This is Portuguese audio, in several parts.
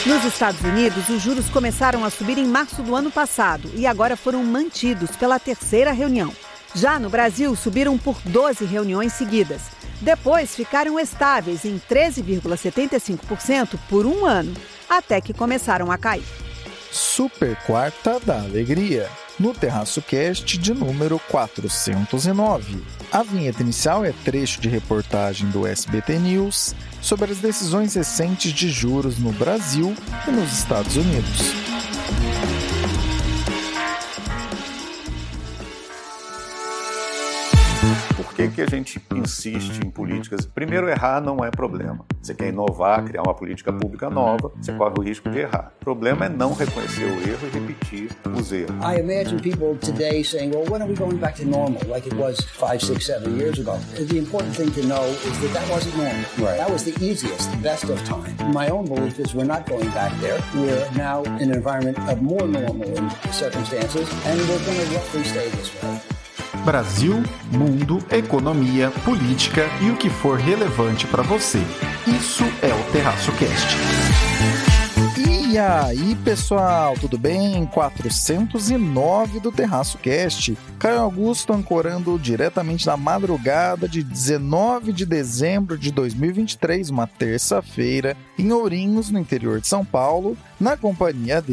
Nos Estados Unidos, os juros começaram a subir em março do ano passado e agora foram mantidos pela terceira reunião. Já no Brasil, subiram por 12 reuniões seguidas. Depois, ficaram estáveis em 13,75% por um ano, até que começaram a cair. Super Quarta da Alegria, no Terraço Cast de número 409. A vinheta inicial é trecho de reportagem do SBT News sobre as decisões recentes de juros no Brasil e nos Estados Unidos. Por que a gente insiste em políticas? Primeiro, errar não é problema. Você quer inovar, criar uma política pública nova, você corre o risco de errar. O problema é não reconhecer o erro e repetir os erros. I imagine people today saying, well, when are we going back to normal, like it was 5, 6, 7 years ago? The important thing to know is that wasn't normal. Right. That was the easiest, the best of time. My own belief is we're not going back there. We're now in an environment of more normal circumstances, and we're going to roughly stay this way. Brasil, mundo, economia, política e o que for relevante para você. Isso é o Terraço Cast. E aí, pessoal, tudo bem? 409 do Terraço Cast. Caio Augusto ancorando diretamente da madrugada de 19 de dezembro de 2023, uma terça-feira, em Ourinhos, no interior de São Paulo, na companhia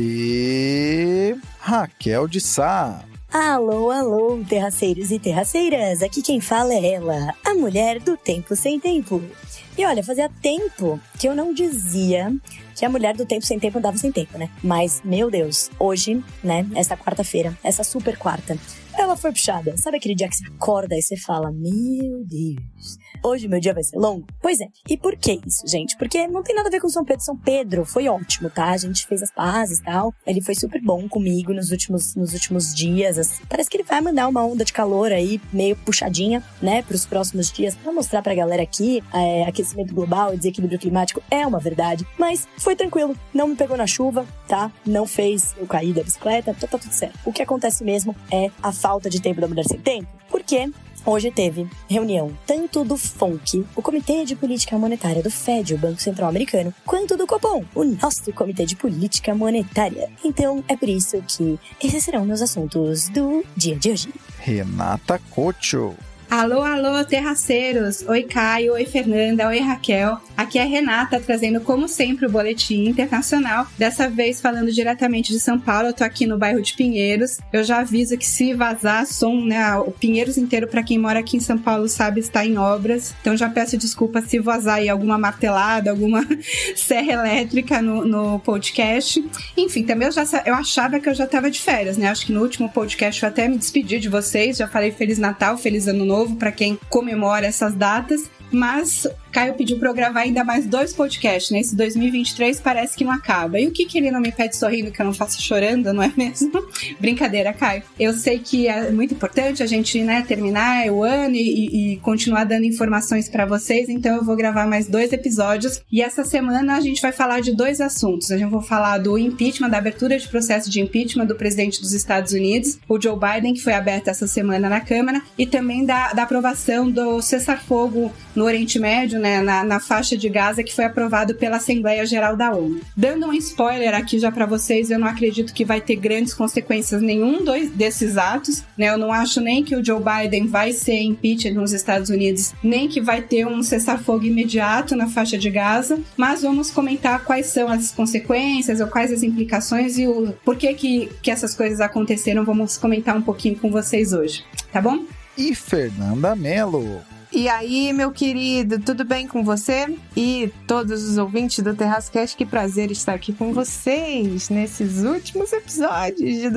de Raquel de Sá. Alô, alô, terraceiros e terraceiras, aqui quem fala é ela, a mulher do tempo sem tempo. E olha, fazia tempo que eu não dizia que a mulher do tempo sem tempo andava sem tempo, né? Mas, meu Deus, hoje, né, essa quarta-feira, essa super quarta, ela foi puxada. Sabe aquele dia que você acorda e você fala, meu Deus, hoje meu dia vai ser longo? Pois é. E por que isso, gente? Porque não tem nada a ver com São Pedro. São Pedro foi ótimo, tá? A gente fez as pazes e tal. Ele foi super bom comigo nos últimos dias. Assim. Parece que ele vai mandar uma onda de calor aí, meio puxadinha, né, pros próximos dias, pra mostrar pra galera aqui, aquecimento global e desequilíbrio climático é uma verdade. Mas foi tranquilo. Não me pegou na chuva, tá? Não fez eu cair da bicicleta, tá tudo certo. O que acontece mesmo é a falta de tempo da mulher sem tempo. Por quê? Hoje teve reunião tanto do FONC, o Comitê de Política Monetária do FED, o Banco Central Americano, quanto do Copom, o nosso Comitê de Política Monetária. Então, é por isso que esses serão meus assuntos do dia de hoje. Renata Cocho. Alô, alô, terraceiros! Oi, Caio, oi, Fernanda, oi, Raquel. Aqui é a Renata, trazendo, como sempre, o Boletim Internacional. Dessa vez, falando diretamente de São Paulo, eu tô aqui no bairro de Pinheiros. Eu já aviso que se vazar som, né, o Pinheiros inteiro, pra quem mora aqui em São Paulo, sabe, está em obras. Então, já peço desculpa se vazar aí alguma martelada, alguma serra elétrica no podcast. Enfim, também eu achava que eu já tava de férias, né? Acho que no último podcast eu até me despedi de vocês, já falei Feliz Natal, Feliz Ano Novo, para quem comemora essas datas, mas Caio pediu para eu gravar ainda mais 2 podcasts, né? Esse 2023 parece que não acaba. E o que ele não me pede sorrindo que eu não faço chorando, não é mesmo? Brincadeira, Caio. Eu sei que é muito importante a gente, né, terminar o ano e continuar dando informações para vocês, então eu vou gravar mais 2 episódios. E essa semana a gente vai falar de 2 assuntos. A gente vai falar do impeachment, da abertura de processo de impeachment do presidente dos Estados Unidos, o Joe Biden, que foi aberto essa semana na Câmara, e também da aprovação do cessar-fogo no Oriente Médio, né, na faixa de Gaza, que foi aprovado pela Assembleia Geral da ONU. Dando um spoiler aqui já para vocês, eu não acredito que vai ter grandes consequências nenhum desses atos, né? Eu não acho nem que o Joe Biden vai ser impeachment nos Estados Unidos, nem que vai ter um cessar-fogo imediato na faixa de Gaza, mas vamos comentar quais são as consequências ou quais as implicações e o porquê que essas coisas aconteceram. Vamos comentar um pouquinho com vocês hoje, tá bom? E Fernanda Mello. E aí, meu querido, tudo bem com você? E todos os ouvintes do Terraço Cast, que prazer estar aqui com vocês nesses últimos episódios de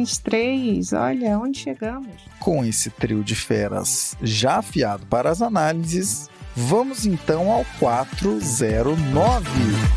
2023. Olha, onde chegamos? Com esse trio de feras já afiado para as análises, vamos então ao 409.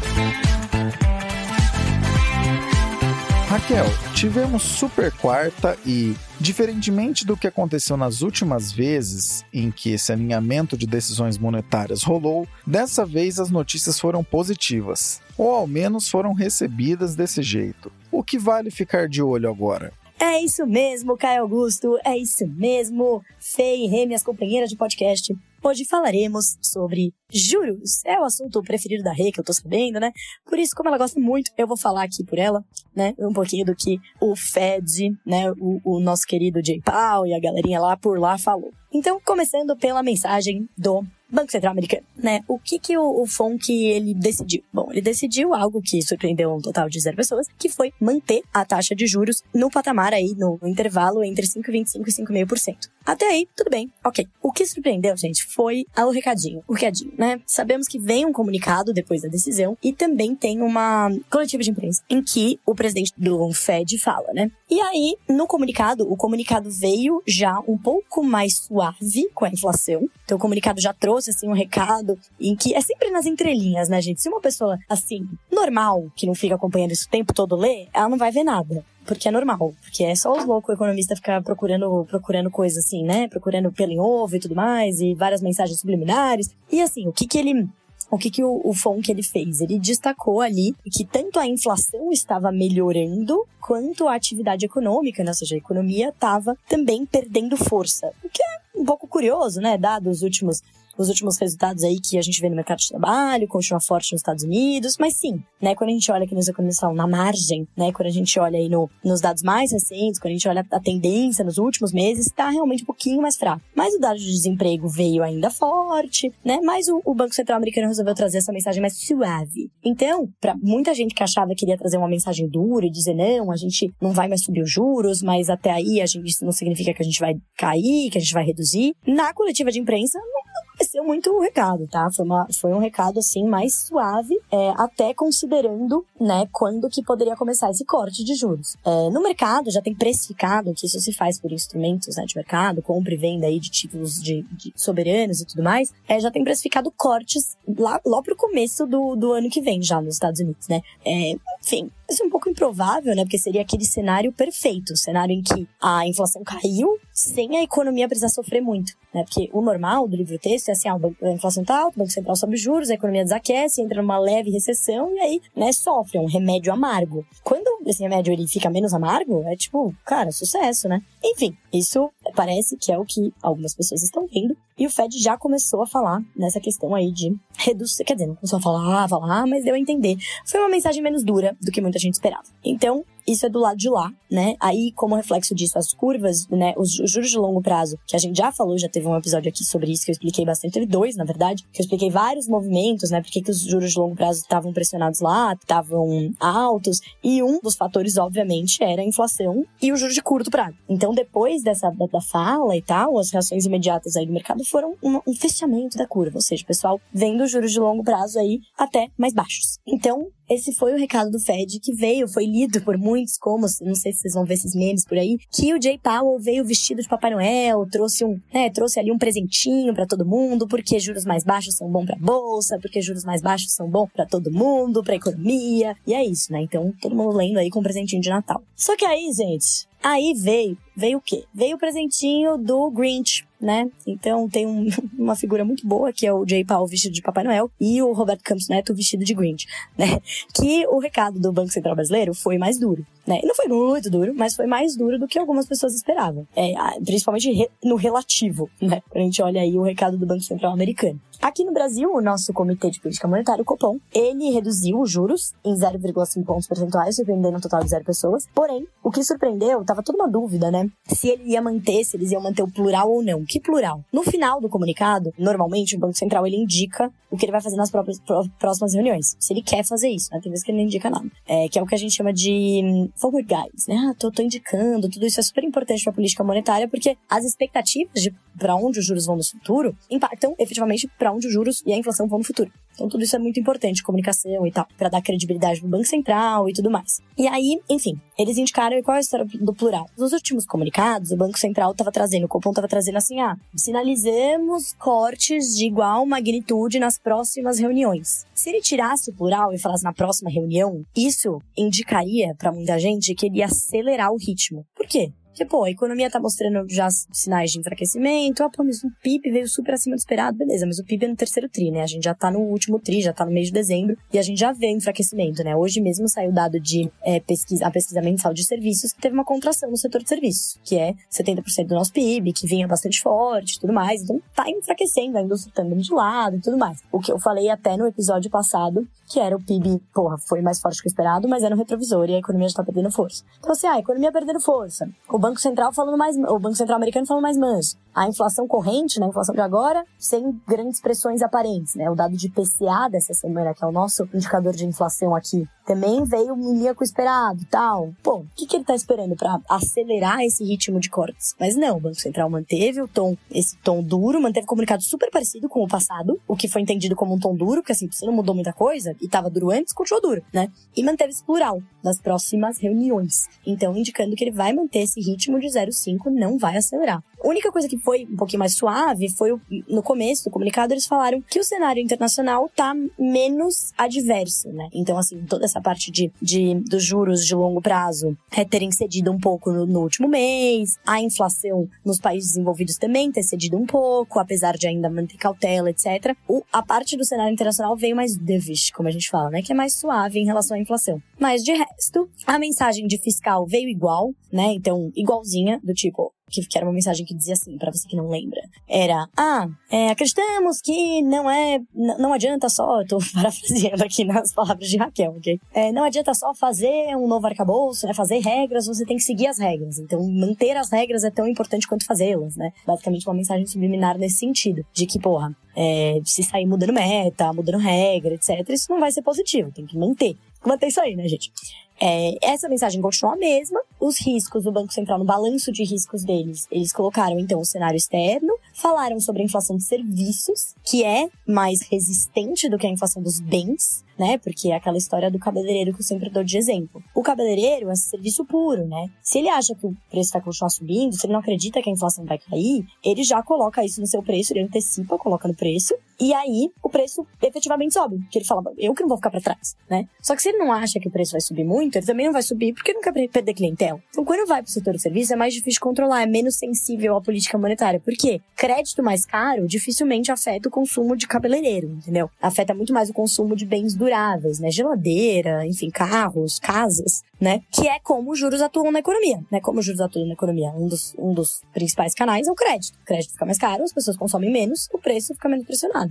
Raquel, tivemos super quarta e, diferentemente do que aconteceu nas últimas vezes em que esse alinhamento de decisões monetárias rolou, dessa vez as notícias foram positivas, ou ao menos foram recebidas desse jeito. O que vale ficar de olho agora? É isso mesmo, Caio Augusto, é isso mesmo. Fê e Rê, minhas companheiras de podcast. Hoje falaremos sobre Juros é o assunto preferido da Rê, que eu tô sabendo, né? Por isso, como ela gosta muito, eu vou falar aqui por ela, né? Um pouquinho do que o Fed, né? O nosso querido Jay Powell e a galerinha lá por lá falou. Então, começando pela mensagem do Banco Central Americano, né? O que o FONC, ele decidiu? Bom, ele decidiu algo que surpreendeu um total de 0 pessoas, que foi manter a taxa de juros no patamar aí, no intervalo entre 5,25% e 5,5%. Até aí, tudo bem, ok. O que surpreendeu, gente, foi o recadinho, né? Sabemos que vem um comunicado depois da decisão e também tem uma coletiva de imprensa em que o presidente do Fed fala, né? E aí, no comunicado, o comunicado veio já um pouco mais suave com a inflação. Então, o comunicado já trouxe, assim, um recado em que é sempre nas entrelinhas, né, gente? Se uma pessoa, assim, normal, que não fica acompanhando isso o tempo todo lê, ela não vai ver nada. Porque é normal, porque é só os loucos economistas ficar procurando coisa assim, né? Procurando pelo em ovo e tudo mais, e várias mensagens subliminares. E assim, o que o FONC ele fez? Ele destacou ali que tanto a inflação estava melhorando, quanto a atividade econômica, né? Ou seja, a economia estava também perdendo força. O que é um pouco curioso, né? Dados os últimos resultados aí que a gente vê no mercado de trabalho, continua forte nos Estados Unidos, mas sim, né, quando a gente olha aqui nos economistas falam na margem, né, quando a gente olha aí nos dados mais recentes, quando a gente olha a tendência nos últimos meses, tá realmente um pouquinho mais fraco. Mas o dado de desemprego veio ainda forte, né, mas o Banco Central Americano resolveu trazer essa mensagem mais suave. Então, pra muita gente que achava que iria trazer uma mensagem dura e dizer, não, a gente não vai mais subir os juros, mas até aí isso não significa que a gente vai cair, que a gente vai reduzir. Na coletiva de imprensa, não apareceu muito o recado, tá? Foi um recado, assim, mais suave, até considerando, né, quando que poderia começar esse corte de juros. No mercado, já tem precificado, que isso se faz por instrumentos, né, de mercado, compra e venda aí de títulos de soberanos e tudo mais, já tem precificado cortes lá pro começo do ano que vem, já nos Estados Unidos, né? Enfim, isso é um pouco improvável, né? Porque seria aquele cenário perfeito, o cenário em que a inflação caiu sem a economia precisar sofrer muito, né? Porque o normal do livro-texto é assim, a inflação tá alta, o Banco Central sobe os juros, a economia desaquece, entra numa leve recessão e aí, né, sofre, um remédio amargo. Quando esse remédio ele fica menos amargo, é tipo, cara, sucesso, né? Enfim, isso parece que é o que algumas pessoas estão vendo. E o Fed já começou a falar nessa questão aí de reduzir, quer dizer, não começou a falar, mas deu a entender. Foi uma mensagem menos dura do que muita gente esperava. Então, isso é do lado de lá, né? Aí, como reflexo disso, as curvas, né? Os juros de longo prazo, que a gente já falou, já teve um episódio aqui sobre isso, que eu expliquei bastante, teve 2, na verdade, que eu expliquei vários movimentos, né? Por que os juros de longo prazo estavam pressionados lá, estavam altos, e um dos fatores, obviamente, era a inflação e o juros de curto prazo. Então, depois da fala e tal, as reações imediatas aí do mercado foram um fechamento da curva, ou seja, o pessoal vendo os juros de longo prazo aí até mais baixos. Então, esse foi o recado do Fed que foi lido por muitos, como, não sei se vocês vão ver esses memes por aí, que o Jay Powell veio vestido de Papai Noel, trouxe ali um presentinho pra todo mundo, porque juros mais baixos são bons pra bolsa, porque juros mais baixos são bons pra todo mundo, pra economia, e é isso, né? Então, todo mundo lendo aí com um presentinho de Natal. Só que aí, gente, veio o quê? Veio o presentinho do Grinch, né? Então tem uma figura muito boa, que é o Jay Powell vestido de Papai Noel e o Roberto Campos Neto vestido de Grinch, né? Que o recado do Banco Central Brasileiro foi mais duro, né? Não foi muito duro, mas foi mais duro do que algumas pessoas esperavam. Principalmente no relativo, né? Quando a gente olha aí o recado do Banco Central Americano. Aqui no Brasil, o nosso Comitê de Política Monetária, o Copom, ele reduziu os juros em 0,5 pontos percentuais, surpreendendo um total de 0 pessoas. Porém, o que surpreendeu, tava toda uma dúvida, né? Se eles iam manter o plural ou não. Que plural? No final do comunicado, normalmente o Banco Central, ele indica o que ele vai fazer nas próximas reuniões. Se ele quer fazer isso, né? Tem vezes que ele não indica nada. Que é o que a gente chama de forward guidance, né? Tô indicando, tudo isso é super importante pra política monetária, porque as expectativas de pra onde os juros vão no futuro impactam efetivamente pra onde os juros e a inflação vão no futuro. Então tudo isso é muito importante, comunicação e tal, pra dar credibilidade pro Banco Central e tudo mais. E aí, enfim, eles indicaram qual é a história do plural. Nos últimos comunicados, o Banco Central o Copom tava trazendo assim, sinalizamos cortes de igual magnitude nas próximas reuniões. Se ele tirasse o plural e falasse na próxima reunião, isso indicaria pra muita gente que ele ia acelerar o ritmo. Por quê? Porque, pô, a economia tá mostrando já sinais de enfraquecimento. Ah, pô, mas o PIB veio super acima do esperado. Beleza, mas o PIB é no terceiro tri, né? A gente já tá no último tri, já tá no mês de dezembro. E a gente já vê enfraquecimento, né? Hoje mesmo saiu o dado de a pesquisa mensal de serviços, que teve uma contração no setor de serviços, que é 70% do nosso PIB, que vinha bastante forte e tudo mais. Então tá enfraquecendo, a indústria tá andando de lado e tudo mais. O que eu falei até no episódio passado, que era o PIB, foi mais forte que o esperado, mas era no retrovisor e a economia já tá perdendo força. Então assim, a economia perdendo força. O Banco Central americano falando mais manso. A inflação corrente, né, a inflação de agora, sem grandes pressões aparentes, né? O dado de IPCA dessa semana, que é o nosso indicador de inflação aqui, também veio em linha com o esperado e tal. Pô, o que ele tá esperando pra acelerar esse ritmo de cortes? Mas não, o Banco Central manteve esse tom duro, manteve comunicado super parecido com o passado, o que foi entendido como um tom duro, porque assim, se não mudou muita coisa, e tava duro antes, continuou duro, né? E manteve esse plural nas próximas reuniões. Então, indicando que ele vai manter esse ritmo de 0,5, não vai acelerar. A única coisa que foi um pouquinho mais suave foi, no começo do comunicado, eles falaram que o cenário internacional tá menos adverso, né? Então, assim, toda essa parte dos juros de longo prazo terem cedido um pouco no último mês, a inflação nos países desenvolvidos também ter cedido um pouco, apesar de ainda manter cautela, etc. A parte do cenário internacional veio mais dovish, como a gente fala, né? Que é mais suave em relação à inflação. Mas, de resto, a mensagem de fiscal veio igual, né? Então, igualzinha, do tipo... Que era uma mensagem que dizia assim, pra você que não lembra. Era, acreditamos que não adianta só, eu tô parafraseando aqui nas palavras de Raquel, ok? Não adianta só fazer um novo arcabouço, né? Fazer regras, você tem que seguir as regras. Então, manter as regras é tão importante quanto fazê-las, né? Basicamente uma mensagem subliminar nesse sentido. De que, se sair mudando meta, mudando regra, etc., isso não vai ser positivo, tem que manter. Manter isso aí, né, gente? Essa mensagem continua a mesma. Os riscos do Banco Central, no balanço de riscos deles, eles colocaram, então, o cenário externo, falaram sobre a inflação de serviços, que é mais resistente do que a inflação dos bens, né? Porque é aquela história do cabeleireiro que eu sempre dou de exemplo. O cabeleireiro é serviço puro, né? Se ele acha que o preço vai continuar subindo, se ele não acredita que a inflação vai cair, ele já coloca isso no seu preço, ele antecipa, coloca no preço, e aí o preço efetivamente sobe. Porque ele fala, eu que não vou ficar pra trás, né? Só que se ele não acha que o preço vai subir muito, ele também não vai subir porque ele não quer perder clientela. Então, quando vai pro setor de serviço, é mais difícil de controlar, é menos sensível à política monetária. Por quê? Crédito mais caro dificilmente afeta o consumo de cabeleireiro, entendeu? Afeta muito mais o consumo de bens duráveis, né? Geladeira, enfim, carros, casas, né? Que é como os juros atuam na economia, né? Como os juros atuam na economia, um dos principais canais é o crédito. O crédito fica mais caro, as pessoas consomem menos, o preço fica menos pressionado.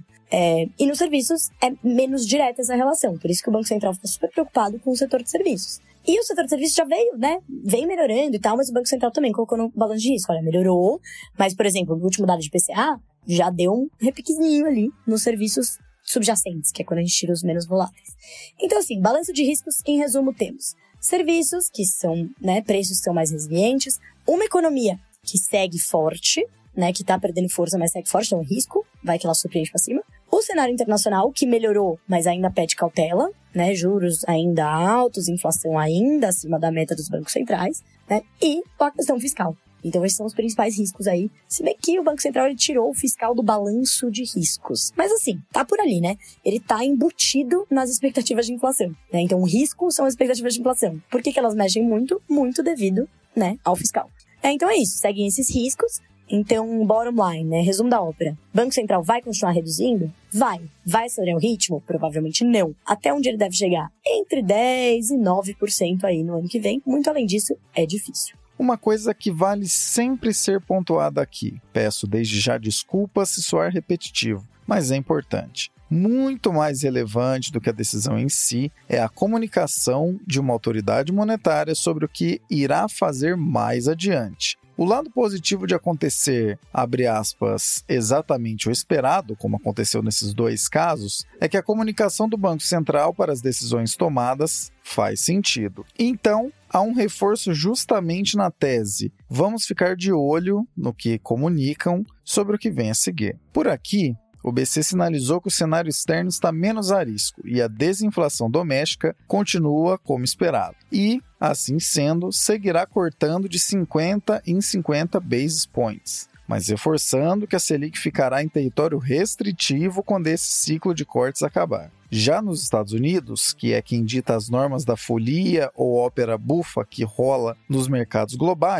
E nos serviços é menos direta essa relação. Por isso que o Banco Central fica super preocupado com o setor de serviços. E o setor de serviços já veio, né? Vem melhorando e tal, mas o Banco Central também colocou no balanço de risco. Olha, melhorou, mas, por exemplo, no último dado de IPCA, já deu um repiquezinho ali nos serviços subjacentes, que é quando a gente tira os menos voláteis. Então, assim, balanço de riscos, em resumo, temos serviços, que são, né, preços que são mais resilientes, uma economia que segue forte, né, que tá perdendo força, mas segue forte, então risco, vai que ela surpreende pra cima. O cenário internacional, que melhorou, mas ainda pede cautela, né, juros ainda altos, inflação ainda acima da meta dos bancos centrais, né, e a questão fiscal. Então, esses são os principais riscos aí. Se bem que o Banco Central ele tirou o fiscal do balanço de riscos. Mas assim, tá por ali, né? Ele tá embutido nas expectativas de inflação, né? Então, o risco são as expectativas de inflação. Por que elas mexem muito? Muito devido, né, ao fiscal. Então é isso, seguem esses riscos. Então, bottom line, né? Resumo da ópera. Banco Central vai continuar reduzindo? Vai. Vai acelerar o ritmo? Provavelmente não. Até onde ele deve chegar? Entre 10% e 9% aí no ano que vem. Muito além disso, é difícil. Uma coisa que vale sempre ser pontuada aqui. Peço desde já desculpas se soar repetitivo, mas é importante. Muito mais relevante do que a decisão em si é a comunicação de uma autoridade monetária sobre o que irá fazer mais adiante. O lado positivo de acontecer, abre aspas, exatamente o esperado, como aconteceu nesses dois casos, é que a comunicação do Banco Central para as decisões tomadas faz sentido. Então, há um reforço justamente na tese. Vamos ficar de olho no que comunicam sobre o que vem a seguir. Por aqui, o BC sinalizou que o cenário externo está menos a risco e a desinflação doméstica continua como esperado. E, assim sendo, seguirá cortando de 50 em 50 basis points, mas reforçando que a Selic ficará em território restritivo quando esse ciclo de cortes acabar. Já nos Estados Unidos, que é quem dita as normas da folia ou ópera bufa que rola nos mercados globais,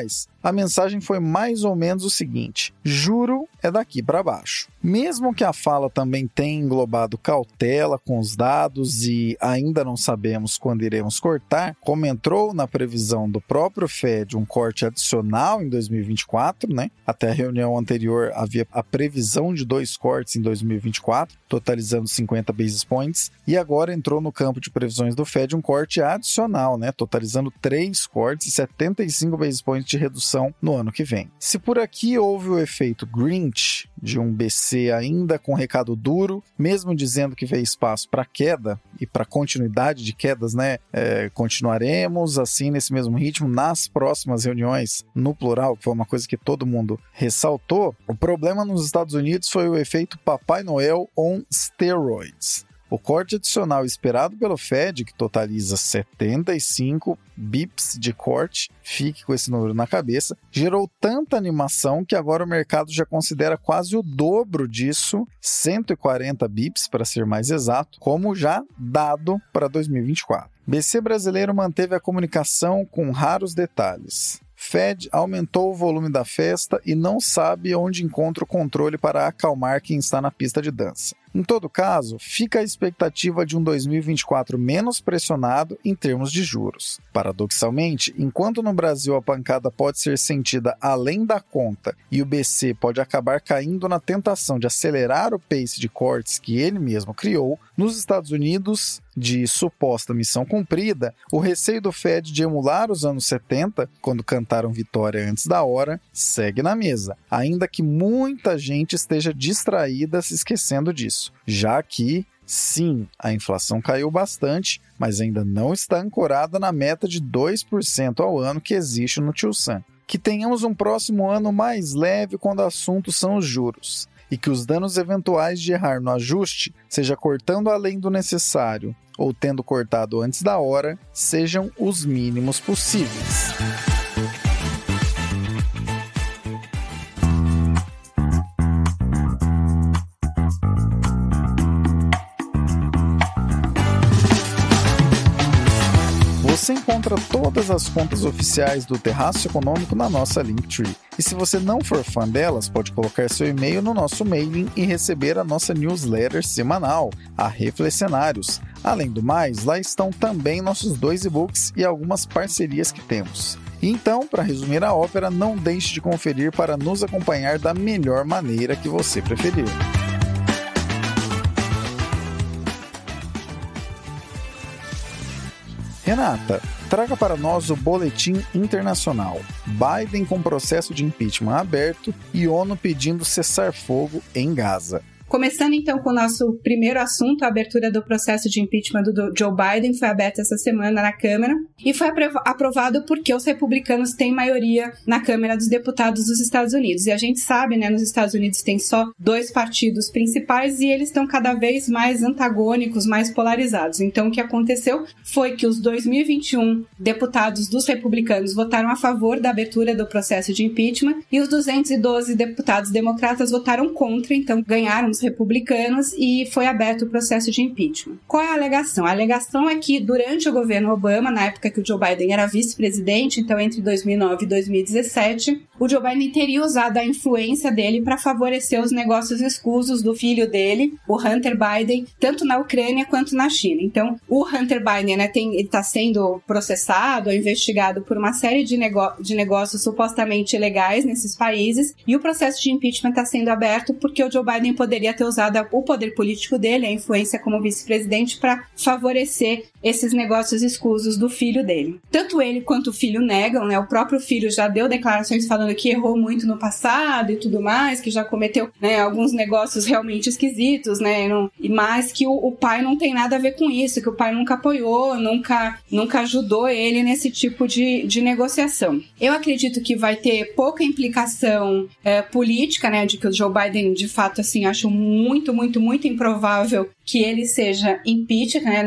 a mensagem foi mais ou menos o seguinte: juro é daqui para baixo. Mesmo que a fala também tenha englobado cautela com os dados e ainda não sabemos quando iremos cortar, como entrou na previsão do próprio Fed um corte adicional em 2024, né? Até a reunião anterior havia a previsão de 2 cortes em 2024, totalizando 50 basis points, e agora entrou no campo de previsões do Fed um corte adicional, né? Totalizando 3 cortes e 75 basis points de redução no ano que vem. Se por aqui houve o efeito Grinch de um BC ainda com recado duro, mesmo dizendo que vê espaço para queda e para continuidade de quedas, né? Continuaremos assim nesse mesmo ritmo nas próximas reuniões, no plural, que foi uma coisa que todo mundo ressaltou. O problema nos Estados Unidos foi o efeito Papai Noel on steroids. O corte adicional esperado pelo Fed, que totaliza 75 bips de corte, fique com esse número na cabeça, gerou tanta animação que agora o mercado já considera quase o dobro disso, 140 bips para ser mais exato, como já dado para 2024. BC brasileiro manteve a comunicação com raros detalhes. Fed aumentou o volume da festa e não sabe onde encontra o controle para acalmar quem está na pista de dança. Em todo caso, fica a expectativa de um 2024 menos pressionado em termos de juros. Paradoxalmente, enquanto no Brasil a pancada pode ser sentida além da conta e o BC pode acabar caindo na tentação de acelerar o pace de cortes que ele mesmo criou, nos Estados Unidos, de suposta missão cumprida, o receio do Fed de emular os anos 70, quando cantaram vitória antes da hora, segue na mesa, ainda que muita gente esteja distraída se esquecendo disso, já que, sim, a inflação caiu bastante, mas ainda não está ancorada na meta de 2% ao ano que existe no Tio Sam. Que tenhamos um próximo ano mais leve quando o assunto são os juros, e que os danos eventuais de errar no ajuste, seja cortando além do necessário ou tendo cortado antes da hora, sejam os mínimos possíveis. Você encontra todas as contas oficiais do Terraço Econômico na nossa Linktree. E se você não for fã delas, pode colocar seu e-mail no nosso mailing e receber a nossa newsletter semanal, a Reflexionários. Além do mais, lá estão também nossos 2 e-books e algumas parcerias que temos. Então, para resumir a ópera, não deixe de conferir para nos acompanhar da melhor maneira que você preferir. Renata, traga para nós o boletim internacional. Biden com processo de impeachment aberto e ONU pedindo cessar-fogo em Gaza. Começando então com o nosso primeiro assunto, a abertura do processo de impeachment do Joe Biden foi aberta essa semana na Câmara e foi aprovado porque os republicanos têm maioria na Câmara dos Deputados dos Estados Unidos. E a gente sabe, né, nos Estados Unidos tem só 2 partidos principais e eles estão cada vez mais antagônicos, mais polarizados. Então o que aconteceu foi que os 2021 deputados dos republicanos votaram a favor da abertura do processo de impeachment e os 212 deputados democratas votaram contra, então ganharam os republicanos e foi aberto o processo de impeachment. Qual é a alegação? A alegação é que durante o governo Obama, na época que o Joe Biden era vice-presidente, então entre 2009 e 2017, o Joe Biden teria usado a influência dele para favorecer os negócios escusos do filho dele, o Hunter Biden, tanto na Ucrânia quanto na China. Então, o Hunter Biden, né, ele está sendo processado ou investigado por uma série de negócios supostamente ilegais nesses países e o processo de impeachment está sendo aberto porque o Joe Biden poderia ter usado o poder político dele, a influência como vice-presidente, para favorecer esses negócios escusos do filho dele. Tanto ele quanto o filho negam, né? O próprio filho já deu declarações falando que errou muito no passado e tudo mais, que já cometeu, né, alguns negócios realmente esquisitos, né? Mas que o pai não tem nada a ver com isso, que o pai nunca apoiou, nunca ajudou ele nesse tipo de negociação. Eu acredito que vai ter pouca implicação política, né? De que o Joe Biden, de fato, assim, acho muito, muito, muito improvável que ele seja impeached, né? Nenhum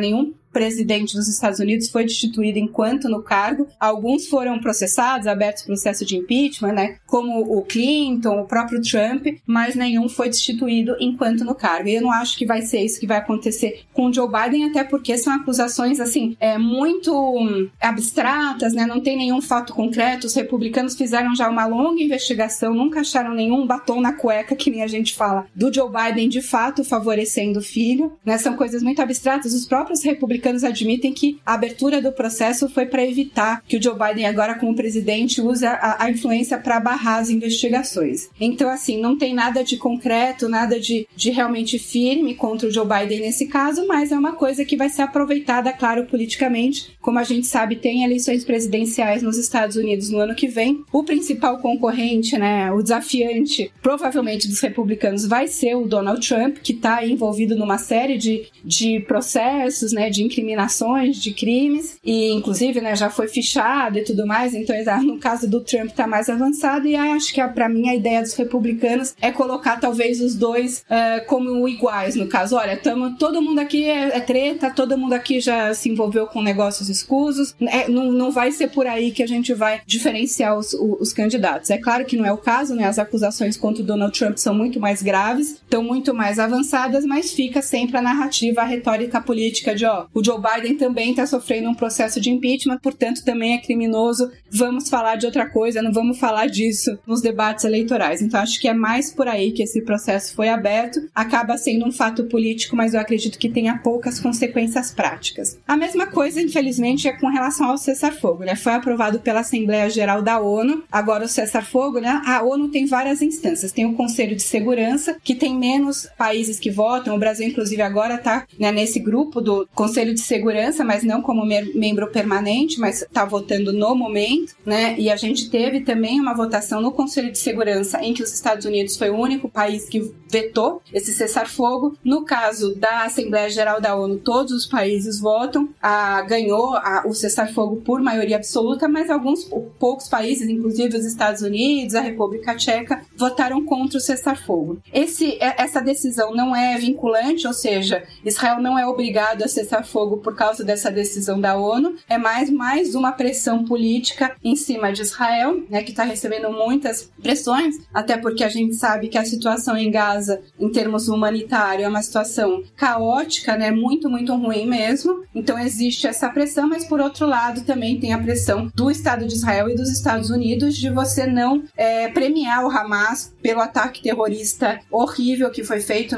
presidente dos Estados Unidos foi destituído enquanto no cargo. Alguns foram processados, abertos processo de impeachment, né? Como o Clinton, o próprio Trump, mas nenhum foi destituído enquanto no cargo. E eu não acho que vai ser isso que vai acontecer com o Joe Biden, até porque são acusações, assim, muito abstratas, né? Não tem nenhum fato concreto. Os republicanos fizeram já uma longa investigação, nunca acharam nenhum batom na cueca, que nem a gente fala, do Joe Biden de fato favorecendo o filho, né? São coisas muito abstratas. Os próprios republicanos admitem que a abertura do processo foi para evitar que o Joe Biden, agora como presidente, use a influência para barrar as investigações. Então, assim, não tem nada de concreto, nada de realmente firme contra o Joe Biden nesse caso, mas é uma coisa que vai ser aproveitada, claro, politicamente. Como a gente sabe, tem eleições presidenciais nos Estados Unidos no ano que vem. O principal concorrente, né, o desafiante, provavelmente dos republicanos, vai ser o Donald Trump, que está envolvido numa série de processos, né, de incriminações, de crimes, e inclusive, né, já foi fichado e tudo mais. Então, no caso do Trump está mais avançado, e acho que para mim a ideia dos republicanos é colocar talvez os dois como iguais, no caso. Olha, todo mundo aqui é treta, todo mundo aqui já se envolveu com negócios escusos, não vai ser por aí que a gente vai diferenciar os candidatos. É claro que não é o caso, né? As acusações contra o Donald Trump são muito mais graves, estão muito mais avançadas, mas fica sempre a narrativa, a retórica política de, o Joe Biden também está sofrendo um processo de impeachment, portanto também é criminoso, vamos falar de outra coisa, não vamos falar disso nos debates eleitorais. Então acho que é mais por aí que esse processo foi aberto, acaba sendo um fato político, mas eu acredito que tenha poucas consequências práticas. A mesma coisa, infelizmente, é com relação ao cessar-fogo, né? Foi aprovado pela Assembleia Geral da ONU, agora o cessar-fogo, né? A ONU tem várias instâncias, tem o Conselho de Segurança, que tem menos países que votam, o Brasil inclusive agora está, né, nesse grupo do Conselho de Segurança, mas não como membro permanente, mas está votando no momento, né? E a gente teve também uma votação no Conselho de Segurança em que os Estados Unidos foi o único país que vetou esse cessar-fogo. No caso da Assembleia Geral da ONU, todos os países votam, ganhou o cessar-fogo por maioria absoluta, mas poucos países, inclusive os Estados Unidos, a República Tcheca, votaram contra o cessar-fogo. Essa decisão não é vinculante, ou seja, Israel não é obrigado a cessar fogo por causa dessa decisão da ONU, é mais uma pressão política em cima de Israel, né, que está recebendo muitas pressões, até porque a gente sabe que a situação em Gaza, em termos humanitários, é uma situação caótica, né, muito, muito ruim mesmo. Então existe essa pressão, mas por outro lado também tem a pressão do Estado de Israel e dos Estados Unidos de você não premiar o Hamas pelo ataque terrorista horrível que foi feito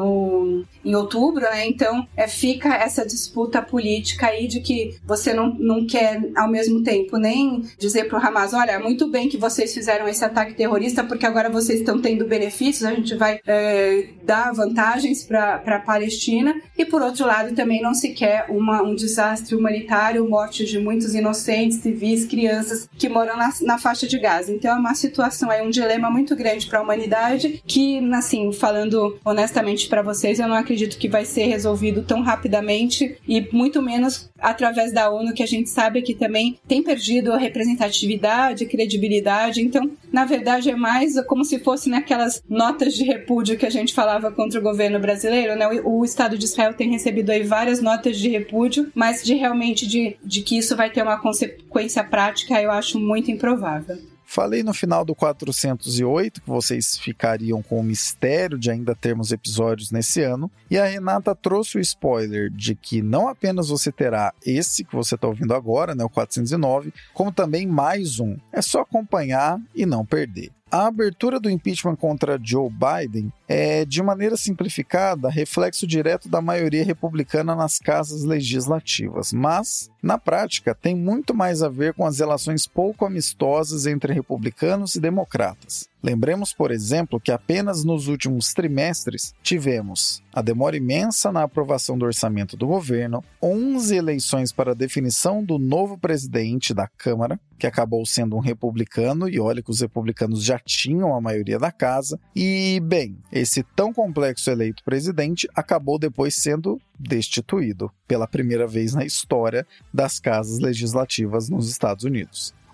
em outubro, né? Então fica essa disputa política aí de que você não quer ao mesmo tempo nem dizer pro Hamas, olha, muito bem que vocês fizeram esse ataque terrorista porque agora vocês estão tendo benefícios, a gente vai dar vantagens para a Palestina, e por outro lado também não se quer um desastre humanitário, mortes de muitos inocentes, civis, crianças que moram na faixa de Gaza. Então é uma situação aí, um dilema muito grande para a humanidade que, assim, falando honestamente para vocês, eu não acredito que vai ser resolvido tão rapidamente, e muito menos através da ONU, que a gente sabe que também tem perdido a representatividade, credibilidade. Então, na verdade, é mais como se fosse naquelas notas de repúdio que a gente falava contra o governo brasileiro, né? O Estado de Israel tem recebido aí várias notas de repúdio, mas realmente de que isso vai ter uma consequência prática, eu acho muito improvável. Falei no final do 408 que vocês ficariam com o mistério de ainda termos episódios nesse ano, e a Renata trouxe o spoiler de que não apenas você terá esse que você está ouvindo agora, né, o 409, como também mais um. É só acompanhar e não perder. A abertura do impeachment contra Joe Biden é, de maneira simplificada, reflexo direto da maioria republicana nas casas legislativas, mas, na prática, tem muito mais a ver com as relações pouco amistosas entre republicanos e democratas. Lembremos, por exemplo, que apenas nos últimos trimestres tivemos a demora imensa na aprovação do orçamento do governo, 11 eleições para a definição do novo presidente da Câmara, que acabou sendo um republicano, e olha que os republicanos já tinham a maioria da casa, e, bem, esse tão complexo eleito presidente acabou depois sendo destituído pela primeira vez na história das casas legislativas nos Estados Unidos.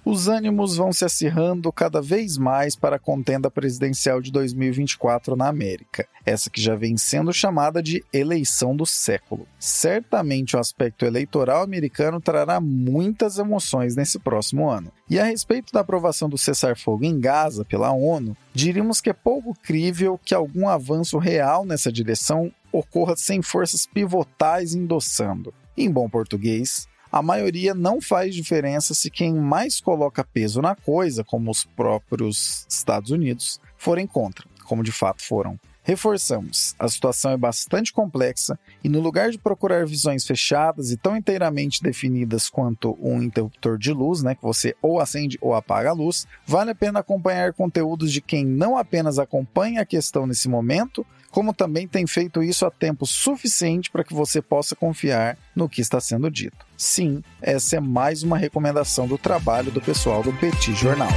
Os ânimos vão se acirrando cada vez mais para a contenda presidencial de 2024 na América, essa que já vem sendo chamada de eleição do século. Certamente o aspecto eleitoral americano trará muitas emoções nesse próximo ano. E a respeito da aprovação do cessar-fogo em Gaza pela ONU, diríamos que é pouco crível que algum avanço real nessa direção ocorra sem forças pivotais endossando. Em bom português, a maioria não faz diferença se quem mais coloca peso na coisa, como os próprios Estados Unidos, forem contra, como de fato foram. Reforçamos, a situação é bastante complexa e no lugar de procurar visões fechadas e tão inteiramente definidas quanto um interruptor de luz, que você ou acende ou apaga a luz, vale a pena acompanhar conteúdos de quem não apenas acompanha a questão nesse momento, como também tem feito isso há tempo suficiente para que você possa confiar no que está sendo dito. Sim, essa é mais uma recomendação do trabalho do pessoal do Petit Jornal.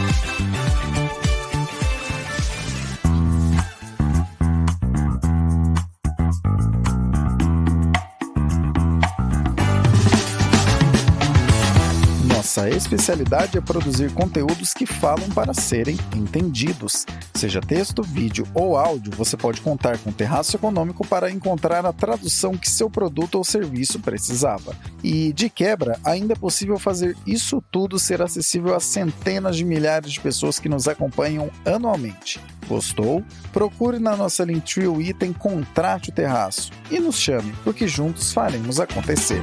Nossa especialidade é produzir conteúdos que falam para serem entendidos. Seja texto, vídeo ou áudio, você pode contar com o Terraço Econômico para encontrar a tradução que seu produto ou serviço precisava. E, de quebra, ainda é possível fazer isso tudo ser acessível a centenas de milhares de pessoas que nos acompanham anualmente. Gostou? Procure na nossa Linktree o item Contrate o Terraço e nos chame, porque juntos faremos acontecer.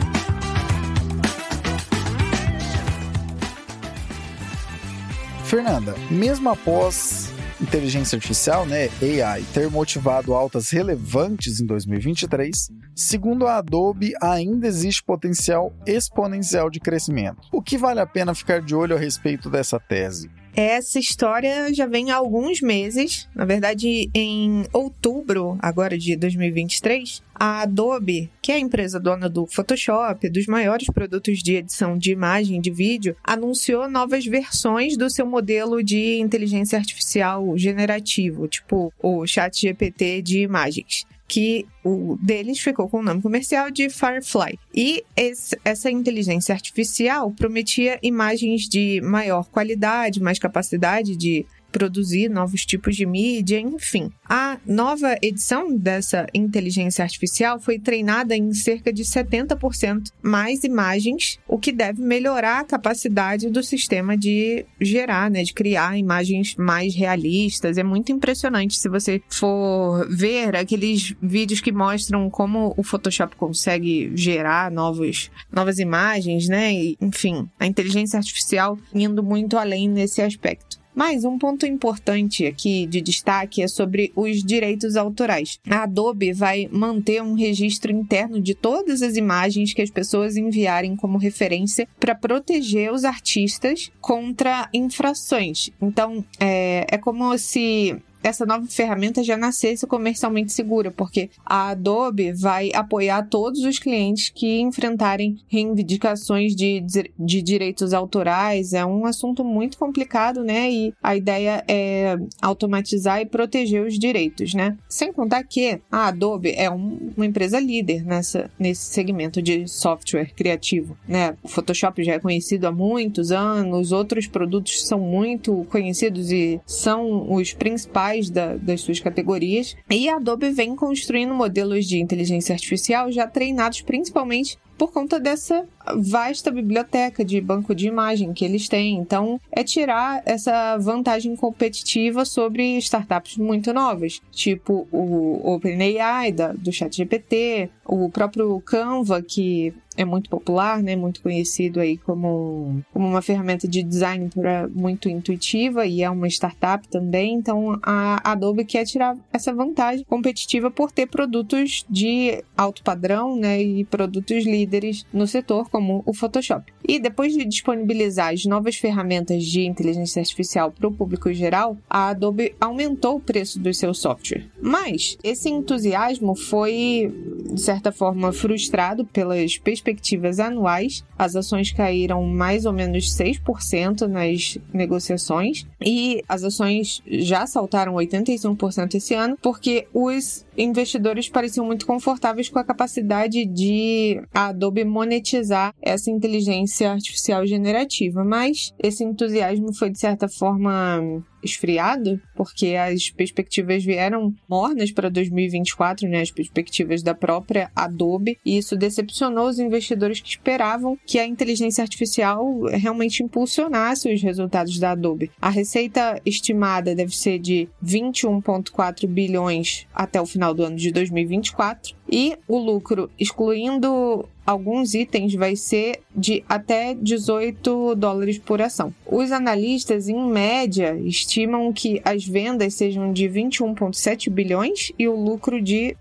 Fernanda, mesmo após inteligência artificial, AI, ter motivado altas relevantes em 2023, segundo a Adobe, ainda existe potencial exponencial de crescimento. O que vale a pena ficar de olho a respeito dessa tese? Essa história já vem há alguns meses. Na verdade, em outubro agora de 2023, a Adobe, que é a empresa dona do Photoshop, dos maiores produtos de edição de imagem e de vídeo, anunciou novas versões do seu modelo de inteligência artificial generativo, tipo o ChatGPT de imagens, que o deles ficou com o nome comercial de Firefly. E essa inteligência artificial prometia imagens de maior qualidade, mais capacidade de produzir novos tipos de mídia, enfim. A nova edição dessa inteligência artificial foi treinada em cerca de 70% mais imagens, o que deve melhorar a capacidade do sistema de gerar, de criar imagens mais realistas. É muito impressionante se você for ver aqueles vídeos que mostram como o Photoshop consegue gerar novas imagens, E, enfim, a inteligência artificial indo muito além nesse aspecto. Mas um ponto importante aqui de destaque é sobre os direitos autorais. A Adobe vai manter um registro interno de todas as imagens que as pessoas enviarem como referência para proteger os artistas contra infrações. Então, é como se essa nova ferramenta já nascesse comercialmente segura, porque a Adobe vai apoiar todos os clientes que enfrentarem reivindicações de direitos autorais. É um assunto muito complicado, E a ideia é automatizar e proteger os direitos, Sem contar que a Adobe é uma empresa líder nesse segmento de software criativo, O Photoshop já é conhecido há muitos anos, outros produtos são muito conhecidos e são os principais das suas categorias. E a Adobe vem construindo modelos de inteligência artificial já treinados principalmente por conta dessa vasta biblioteca de banco de imagem que eles têm. Então, é tirar essa vantagem competitiva sobre startups muito novas, tipo o OpenAI do ChatGPT, o próprio Canva, que é muito popular, muito conhecido aí como uma ferramenta de design muito intuitiva e é uma startup também. Então, a Adobe quer tirar essa vantagem competitiva por ter produtos de alto padrão, e produtos líderes no setor, como o Photoshop. E depois de disponibilizar as novas ferramentas de inteligência artificial para o público geral, a Adobe aumentou o preço do seu software. Mas esse entusiasmo foi, de certa forma, frustrado pelas perspectivas anuais. As ações caíram mais ou menos 6% nas negociações e as ações já saltaram 85% esse ano, porque os investidores pareciam muito confortáveis com a capacidade de a Adobe monetizar essa inteligência artificial generativa, mas esse entusiasmo foi, de certa forma, esfriado, porque as perspectivas vieram mornas para 2024, né? As perspectivas da própria Adobe, e isso decepcionou os investidores que esperavam que a inteligência artificial realmente impulsionasse os resultados da Adobe. A receita estimada deve ser de 21,4 bilhões até o final do ano de 2024, e o lucro, excluindo alguns itens, vai ser de até $18 por ação. Os analistas, em média, estimam que as vendas sejam de 21,7 bilhões e o lucro de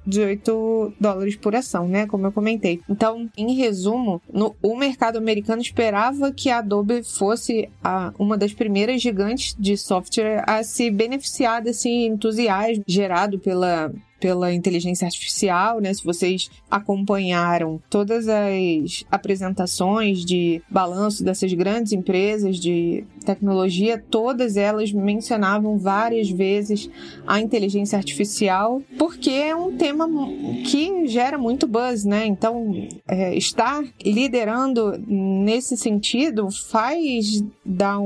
$18 por ação, né? Como eu comentei. Então, em resumo, o mercado americano esperava que a Adobe fosse uma das primeiras gigantes de software a se beneficiar desse entusiasmo gerado pela inteligência artificial, né? Se vocês acompanharam todas as apresentações de balanço dessas grandes empresas de tecnologia, todas elas mencionavam várias vezes a inteligência artificial, porque é um tema que gera muito buzz, né? Então, estar liderando nesse sentido faz dar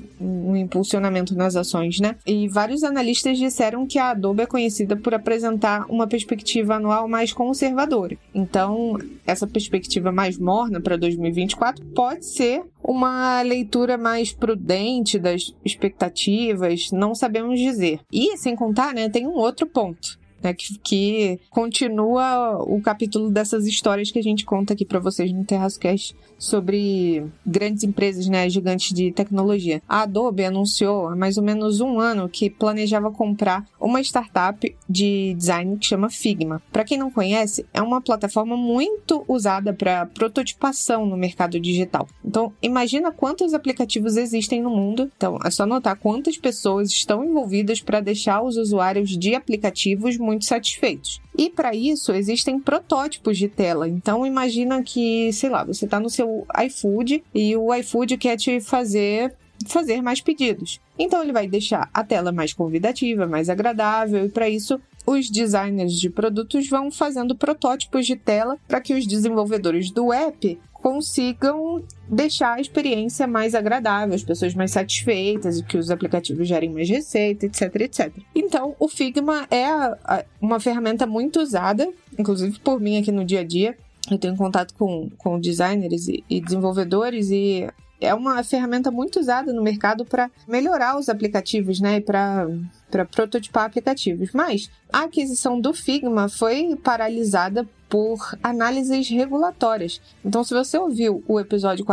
um impulsionamento nas ações, né? E vários analistas disseram que a Adobe é conhecida por apresentar uma perspectiva anual mais conservadora. Então, essa perspectiva mais morna para 2024 pode ser uma leitura mais prudente das expectativas, não sabemos dizer. E, sem contar, né, tem um outro ponto, né, que continua o capítulo dessas histórias que a gente conta aqui para vocês no TerraçoCast sobre grandes empresas, né, gigantes de tecnologia. A Adobe anunciou há mais ou menos um ano que planejava comprar uma startup de design que chama Figma. Para quem não conhece, é uma plataforma muito usada para prototipação no mercado digital. Então, imagina quantos aplicativos existem no mundo. Então, é só notar quantas pessoas estão envolvidas para deixar os usuários de aplicativos muito satisfeitos. E para isso existem protótipos de tela. Então imagina que, sei lá, você está no seu iFood e o iFood quer te fazer mais pedidos. Então ele vai deixar a tela mais convidativa, mais agradável, e para isso os designers de produtos vão fazendo protótipos de tela para que os desenvolvedores do app consigam deixar a experiência mais agradável, as pessoas mais satisfeitas, e que os aplicativos gerem mais receita, etc, etc. Então, o Figma é uma ferramenta muito usada, inclusive por mim aqui no dia a dia. Eu tenho contato com designers e desenvolvedores, e é uma ferramenta muito usada no mercado para melhorar os aplicativos, né, e para prototipar aplicativos. Mas a aquisição do Figma foi paralisada por análises regulatórias. Então, se você ouviu o episódio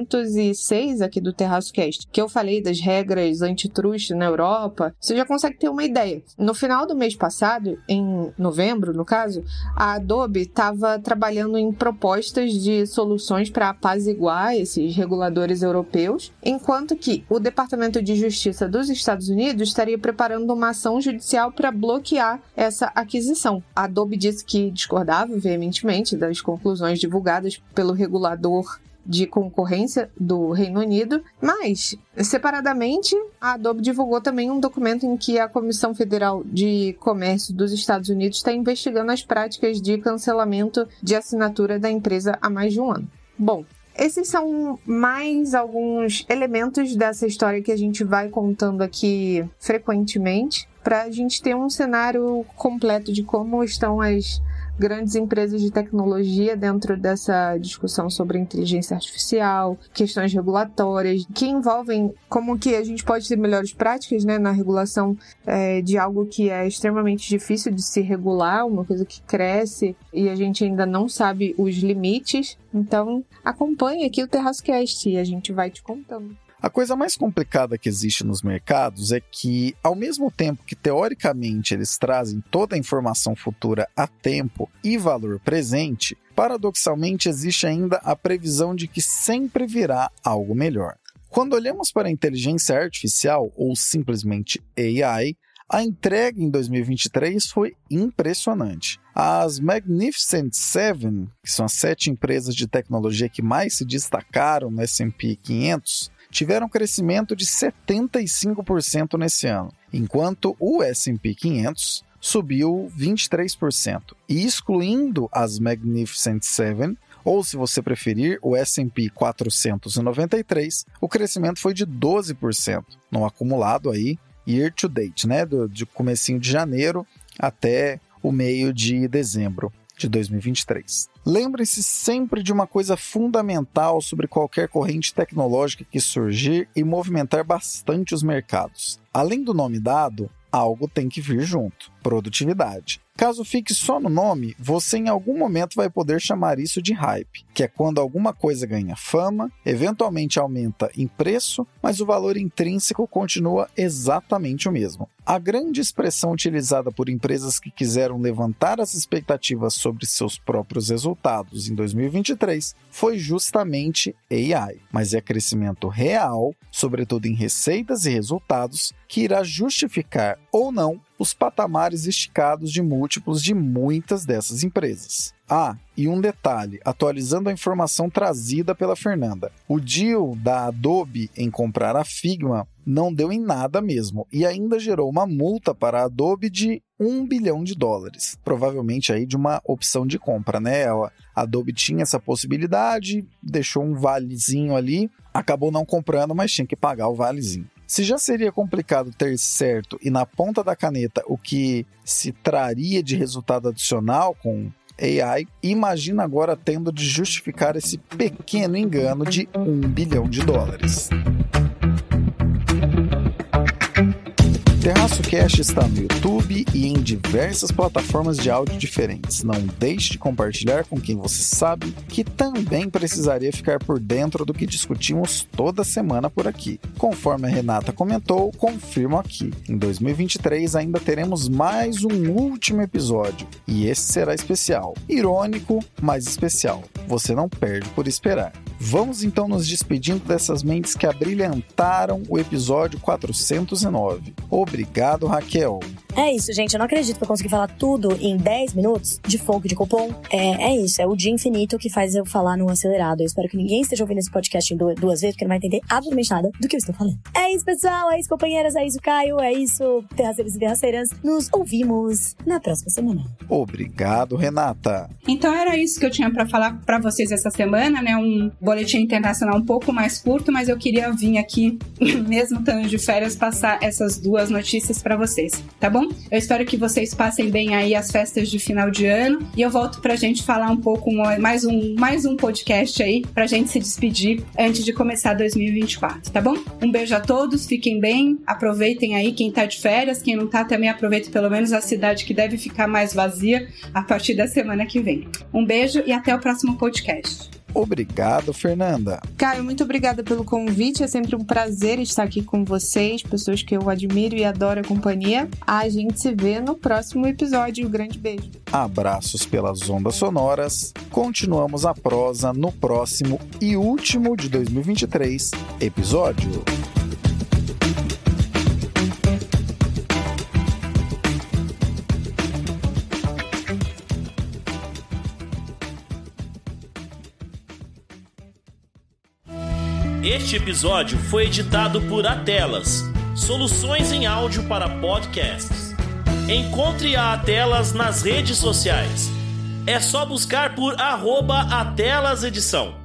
406 aqui do TerraçoCast, que eu falei das regras antitrust na Europa, você já consegue ter uma ideia. No final do mês passado, em novembro, no caso, a Adobe estava trabalhando em propostas de soluções para apaziguar esses reguladores europeus, enquanto que o Departamento de Justiça dos Estados Unidos estaria preparando uma ação judicial para bloquear essa aquisição. A Adobe disse que discordava veementemente das conclusões divulgadas pelo regulador de concorrência do Reino Unido, mas, separadamente, a Adobe divulgou também um documento em que a Comissão Federal de Comércio dos Estados Unidos está investigando as práticas de cancelamento de assinatura da empresa há mais de um ano. Bom, esses são mais alguns elementos dessa história que a gente vai contando aqui frequentemente, para a gente ter um cenário completo de como estão as grandes empresas de tecnologia dentro dessa discussão sobre inteligência artificial, questões regulatórias, que envolvem como que a gente pode ter melhores práticas, né, na regulação de algo que é extremamente difícil de se regular, uma coisa que cresce e a gente ainda não sabe os limites. Então, acompanhe aqui o TerraçoCast e a gente vai te contando. A coisa mais complicada que existe nos mercados é que, ao mesmo tempo que teoricamente eles trazem toda a informação futura a tempo e valor presente, paradoxalmente existe ainda a previsão de que sempre virá algo melhor. Quando olhamos para a inteligência artificial, ou simplesmente AI, a entrega em 2023 foi impressionante. As Magnificent Seven, que são as 7 empresas de tecnologia que mais se destacaram no S&P 500, tiveram crescimento de 75% nesse ano, enquanto o S&P 500 subiu 23%. E excluindo as Magnificent Seven, Ou, se você preferir, o S&P 493, o crescimento foi de 12%, no acumulado aí, year to date, né? De comecinho de janeiro até o meio de dezembro de 2023. Lembre-se sempre de uma coisa fundamental sobre qualquer corrente tecnológica que surgir e movimentar bastante os mercados. Além do nome dado, algo tem que vir junto: produtividade. Caso fique só no nome, você em algum momento vai poder chamar isso de hype, que é quando alguma coisa ganha fama, eventualmente aumenta em preço, mas o valor intrínseco continua exatamente o mesmo. A grande expressão utilizada por empresas que quiseram levantar as expectativas sobre seus próprios resultados em 2023 foi justamente AI, mas é crescimento real, sobretudo em receitas e resultados, que irá justificar ou não os patamares esticados de múltiplos de muitas dessas empresas. Ah, e um detalhe, atualizando a informação trazida pela Fernanda. O deal da Adobe em comprar a Figma não deu em nada mesmo, e ainda gerou uma multa para a Adobe de $1 bilhão, provavelmente aí de uma opção de compra, né? A Adobe tinha essa possibilidade, deixou um valezinho ali, acabou não comprando, mas tinha que pagar o valezinho. Se já seria complicado ter certo e na ponta da caneta o que se traria de resultado adicional com AI, imagina agora tendo de justificar esse pequeno engano de $1 bilhão. Terraço Cast está no YouTube e em diversas plataformas de áudio diferentes. Não deixe de compartilhar com quem você sabe que também precisaria ficar por dentro do que discutimos toda semana por aqui. Conforme a Renata comentou, confirmo aqui: em 2023 ainda teremos mais um último episódio, e esse será especial. Irônico, mas especial. Você não perde por esperar. Vamos então nos despedindo dessas mentes que abrilhantaram o episódio 409. Obrigado, Raquel. É isso, gente. Eu não acredito que eu consegui falar tudo em 10 minutos de fogo de cupom. É isso. É o dia infinito que faz eu falar no acelerado. Eu espero que ninguém esteja ouvindo esse podcast duas vezes, porque não vai entender absolutamente nada do que eu estou falando. É isso, pessoal. É isso, companheiras. É isso, Caio. É isso, terraceiros e terraceiras. Nos ouvimos na próxima semana. Obrigado, Renata. Então era isso que eu tinha pra falar pra vocês essa semana, né? Um boletim internacional um pouco mais curto, mas eu queria vir aqui, mesmo estando de férias, passar essas duas notícias pra vocês, tá bom? Eu espero que vocês passem bem aí as festas de final de ano e eu volto pra gente falar um pouco, mais um podcast aí, pra gente se despedir antes de começar 2024, tá bom? Um beijo a todos, fiquem bem, aproveitem aí quem tá de férias, quem não tá também aproveite pelo menos a cidade que deve ficar mais vazia a partir da semana que vem. Um beijo e até o próximo podcast. Obrigado, Fernanda. Caio, muito obrigada pelo convite. É sempre um prazer estar aqui com vocês, pessoas que eu admiro e adoro a companhia. A gente se vê no próximo episódio. Um grande beijo. Abraços pelas ondas sonoras. Continuamos a prosa no próximo e último de 2023 episódio. Este episódio foi editado por Atelas, soluções em áudio para podcasts. Encontre a Atelas nas redes sociais. É só buscar por @AtelasEdição.